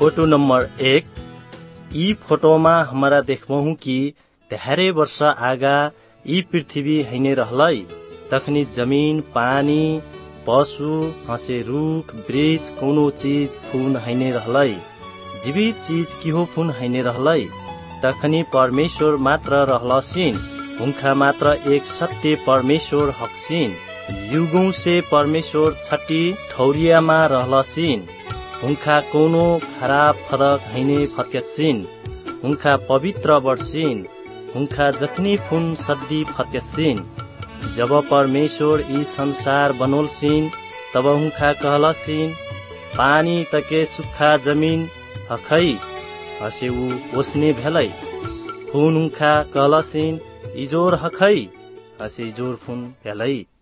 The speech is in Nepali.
Photo number 1। ई फोटो में हमारा देखबहु कि धेरै वर्ष आगा ई पृथ्वी हैने रहलै। तखनी जमीन, पानी, पशु, हंसे रुख, वृक्ष, कोनो चीज फून हैने रहलै। जीवित चीज किहो फून हैने रहलै। तखनी परमेश्वर मात्र रहलसिन। उनका मात्र एक सत्य परमेश्वर हकसिन। युगों से परमेश्वर छठी ठौरियामा रहलसिन। उनका कोनो खराब फरक हैने फर्केसिन। उनका पवित्र बढसिन। उनका जखनी फुन सद्दी फर्केसिन। जब परमेश्वर ई संसार बनोलसिन तब उनका कहलसिन पानी तके सुक्खा जमीन हखै, हसे ऊ ओसने भेलै। फुन उनका कहलसिन इजोर हखै, हसे इजोर फुन भेलै।